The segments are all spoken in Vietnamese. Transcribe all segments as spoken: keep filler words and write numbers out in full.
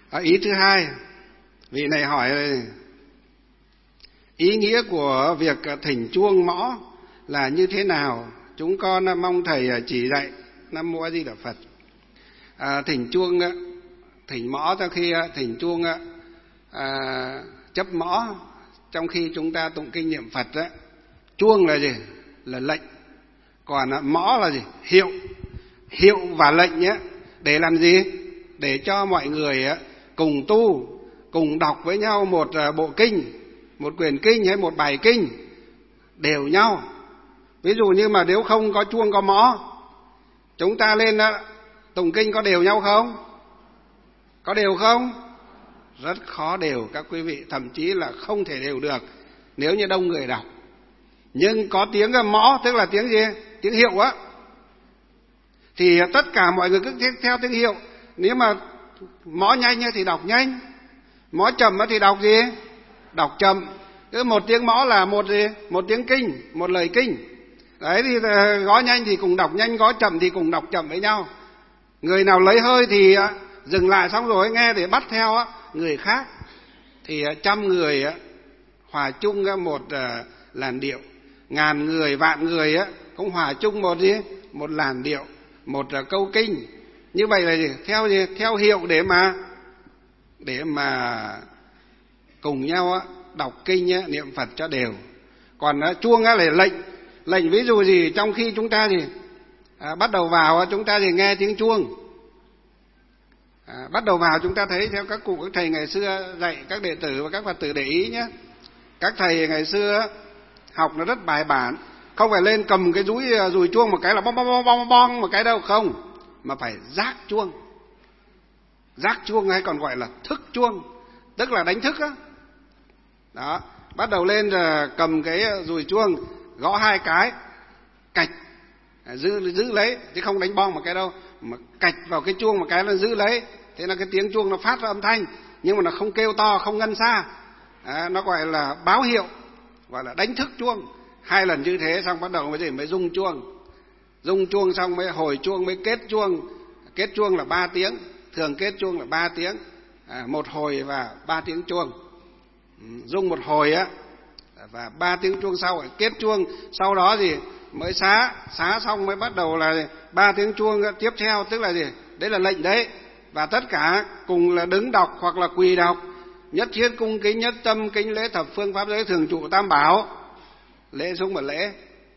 À, ý thứ hai, vị này hỏi ý nghĩa của việc thỉnh chuông mõ là như thế nào? Chúng con mong thầy chỉ dạy. Nam Mô A Di Đà Phật. À, thỉnh chuông, thỉnh mõ trong khi thỉnh chuông à, chấp mõ trong khi chúng ta tụng kinh niệm Phật đó. Chuông là gì? Là lệnh. Còn mõ là gì? Hiệu. Hiệu và lệnh nhé. Để làm gì? Để cho mọi người cùng tu, cùng đọc với nhau một bộ kinh, một quyển kinh hay một bài kinh đều nhau. Ví dụ như mà nếu không có chuông có mõ, chúng ta lên tụng kinh có đều nhau không? Có đều không? Rất khó đều các quý vị, thậm chí là không thể đều được nếu như đông người đọc. Nhưng có tiếng mõ, tức là tiếng gì? Tiếng hiệu á. Thì tất cả mọi người cứ theo tiếng hiệu. Nếu mà mõ nhanh thì đọc nhanh, mõ chậm thì đọc gì? Đọc chậm. Cứ một tiếng mõ là một gì? Một tiếng kinh, một lời kinh. Đấy thì gõ nhanh thì cùng đọc nhanh, gõ chậm thì cùng đọc chậm với nhau. Người nào lấy hơi thì dừng lại xong rồi nghe để bắt theo người khác. Thì trăm người hòa chung một làn điệu, ngàn người, vạn người cũng hòa chung một gì? Một làn điệu, một câu kinh. Như vậy là gì? Theo gì? Theo hiệu để mà để mà cùng nhau đọc kinh niệm Phật cho đều. Còn chuông là lệnh. Lệnh ví dụ gì? Trong khi chúng ta thì à, bắt đầu vào chúng ta thì nghe tiếng chuông. À, bắt đầu vào chúng ta thấy theo các cụ các thầy ngày xưa dạy các đệ tử và các Phật tử để ý nhé. Các thầy ngày xưa học nó rất bài bản, không phải lên cầm cái dúi dùi chuông một cái là bong bong bong bong bong một cái đâu, không, mà phải giác chuông. Giác chuông hay còn gọi là thức chuông, tức là đánh thức á. Đó, bắt đầu lên rồi cầm cái dùi chuông gõ hai cái, cạch, giữ giữ lấy, chứ không đánh bong một cái đâu, mà cạch vào cái chuông một cái là giữ lấy. Thế là cái tiếng chuông nó phát ra âm thanh, nhưng mà nó không kêu to, không ngân xa. À, nó gọi là báo hiệu, gọi là đánh thức chuông. Hai lần như thế xong bắt đầu mới gì? Mới rung chuông. Rung chuông xong mới hồi chuông, mới kết chuông. Kết chuông là ba tiếng, thường kết chuông là ba tiếng, à, một hồi và ba tiếng chuông. Rung một hồi á và ba tiếng chuông sau phải kết chuông. Sau đó gì? Mới xá, xá xong mới bắt đầu là ba tiếng chuông tiếp theo, tức là gì? Đấy là lệnh đấy. Và tất cả cùng là đứng đọc hoặc là quỳ đọc. Nhất thiết cung kính nhất tâm kính lễ thập phương pháp giới thường trụ tam bảo. Lễ xuống một lễ.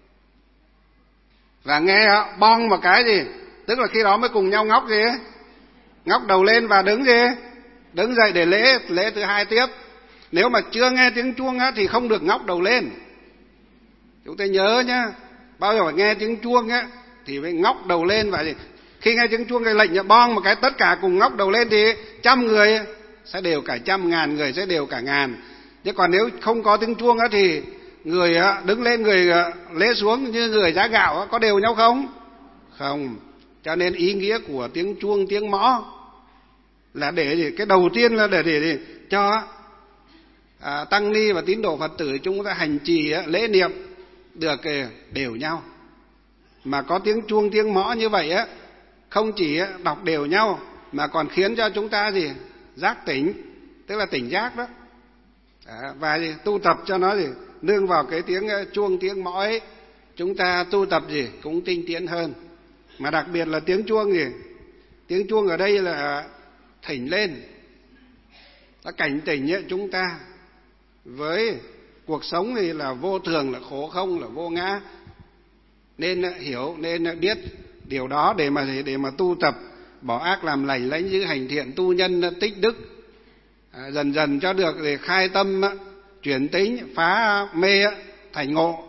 Và nghe bong một cái gì? Tức là khi đó mới cùng nhau ngóc gì? Ngóc đầu lên và đứng gì? Đứng dậy để lễ, lễ thứ hai tiếp. Nếu mà chưa nghe tiếng chuông á, thì không được ngóc đầu lên. Chúng ta nhớ nhá, bao giờ phải nghe tiếng chuông á thì phải ngóc đầu lên. Và gì? Khi nghe tiếng chuông cái lệnh bong một cái tất cả cùng ngóc đầu lên thì trăm người sẽ đều cả trăm, ngàn người sẽ đều cả ngàn. Chứ còn nếu không có tiếng chuông á thì người đứng lên, người lễ xuống như người giá gạo có đều nhau không? Không. Cho nên ý nghĩa của tiếng chuông, tiếng mõ là để gì? Cái đầu tiên là để để, để cho à, tăng ni và tín đồ Phật tử chúng ta hành trì lễ niệm được đều nhau. Mà có tiếng chuông, tiếng mõ như vậy á, không chỉ đọc đều nhau mà còn khiến cho chúng ta gì? Giác tỉnh, tức là tỉnh giác đó. À, và gì? Tu tập cho nó gì? Nương vào cái tiếng chuông, tiếng mõ ấy, chúng ta tu tập gì? Cũng tinh tiến hơn. Mà đặc biệt là tiếng chuông gì? Tiếng chuông ở đây là thỉnh lên, nó cảnh tỉnh ấy, chúng ta với cuộc sống thì là vô thường, là khổ không, là vô ngã. Nên hiểu, nên biết điều đó để mà để mà tu tập, bỏ ác làm lành, lãnh giữ hành thiện, tu nhân tích đức, à, dần dần cho được để khai tâm, chuyển tính, phá mê thành ngộ.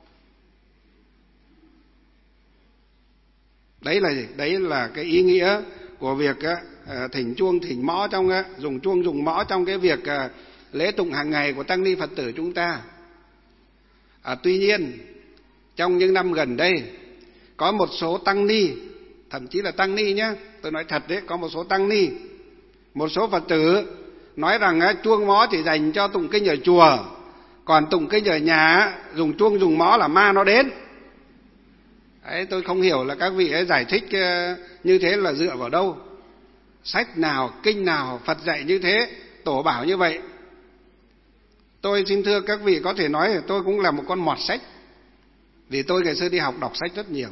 Đấy là gì? Đấy là cái ý nghĩa của việc à, thỉnh chuông, thỉnh mõ trong à, dùng chuông, dùng mõ trong cái việc à, lễ tụng hàng ngày của tăng ni Phật tử chúng ta. À, tuy nhiên trong những năm gần đây có một số tăng ni, thậm chí là tăng ni nhé, tôi nói thật đấy, có một số tăng ni, một số Phật tử nói rằng á, chuông mõ chỉ dành cho tụng kinh ở chùa, còn tụng kinh ở nhà dùng chuông dùng mõ là ma nó đến. Đấy, tôi không hiểu là các vị ấy giải thích như thế là dựa vào đâu. sách nào, kinh nào Phật dạy như thế, tổ bảo như vậy. Tôi xin thưa các vị, có thể nói là tôi cũng là một con mọt sách, vì tôi ngày xưa đi học đọc sách rất nhiều.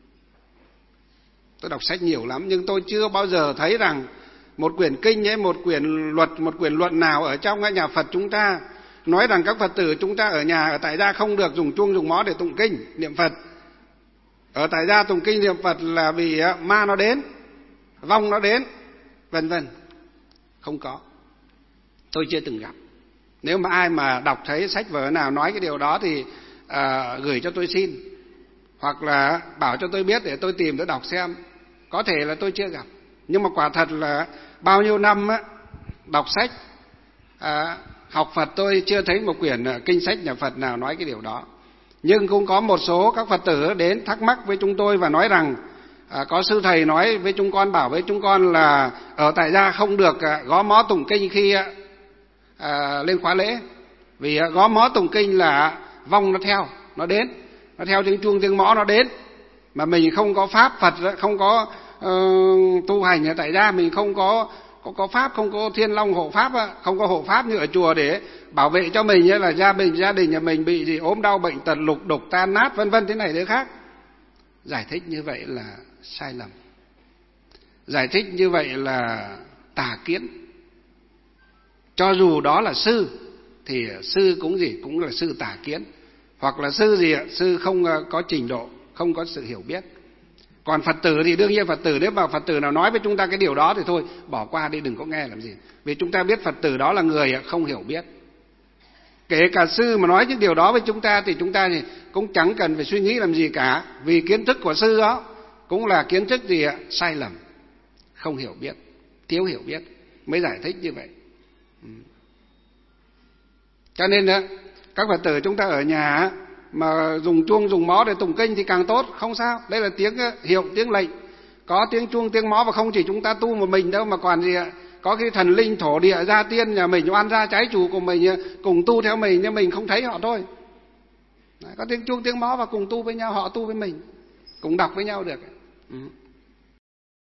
Tôi đọc sách nhiều lắm, nhưng tôi chưa bao giờ thấy rằng một quyển kinh ấy, một quyển luật, một quyển luận nào ở trong nhà Phật chúng ta nói rằng các Phật tử chúng ta ở nhà, ở tại gia không được dùng chuông dùng mõ để tụng kinh niệm Phật. Ở tại gia tụng kinh niệm Phật là vì ma nó đến, vong nó đến, vân vân. Không có, tôi chưa từng gặp. Nếu mà ai mà đọc thấy sách vở nào nói cái điều đó thì à, gửi cho tôi xin, hoặc là bảo cho tôi biết để tôi tìm để đọc xem. Có thể là tôi chưa gặp, nhưng mà quả thật là bao nhiêu năm á, đọc sách à, học Phật, tôi chưa thấy một quyển kinh sách nhà Phật nào nói cái điều đó. Nhưng cũng có một số các Phật tử đến thắc mắc với chúng tôi và nói rằng à, có sư thầy nói với chúng con, bảo với chúng con là ở tại gia không được à, gõ mõ tụng kinh khi à, lên khóa lễ, vì à, gõ mõ tụng kinh là vong nó theo, nó đến, nó theo tiếng chuông tiếng mõ nó đến. Mà mình không có pháp Phật, không có uh, tu hành ở tại gia, mình không có có có pháp, không có thiên long hộ pháp, không có hộ pháp như ở chùa để bảo vệ cho mình, là gia đình gia đình nhà mình bị gì ốm đau bệnh tật lục đục tan nát vân vân thế này thế khác. Giải thích như vậy là sai lầm, giải thích như vậy là tà kiến. Cho dù đó là sư thì sư cũng gì cũng là sư tà kiến, hoặc là sư gì sư không có trình độ, không có sự hiểu biết. Còn Phật tử thì đương nhiên Phật tử, nếu mà Phật tử nào nói với chúng ta cái điều đó thì thôi bỏ qua đi, đừng có nghe làm gì, vì chúng ta biết Phật tử đó là người không hiểu biết. Kể cả sư mà nói những điều đó với chúng ta thì chúng ta thì cũng chẳng cần phải suy nghĩ làm gì cả, vì kiến thức của sư đó cũng là kiến thức gì ạ? Sai lầm, không hiểu biết, thiếu hiểu biết mới giải thích như vậy. Cho nên đó, các Phật tử chúng ta ở nhà mà dùng chuông dùng mõ để tụng kinh thì càng tốt, không sao. Đây là tiếng hiệu, tiếng lệnh, có tiếng chuông tiếng mõ, và không chỉ chúng ta tu một mình đâu, mà còn gì ạ? Có cái thần linh thổ địa gia tiên nhà mình, oan gia trái chủ của mình cùng tu theo mình, nhưng mình không thấy họ thôi. Đấy, có tiếng chuông tiếng mõ và cùng tu với nhau, họ tu với mình, cùng đọc với nhau được. Ừ.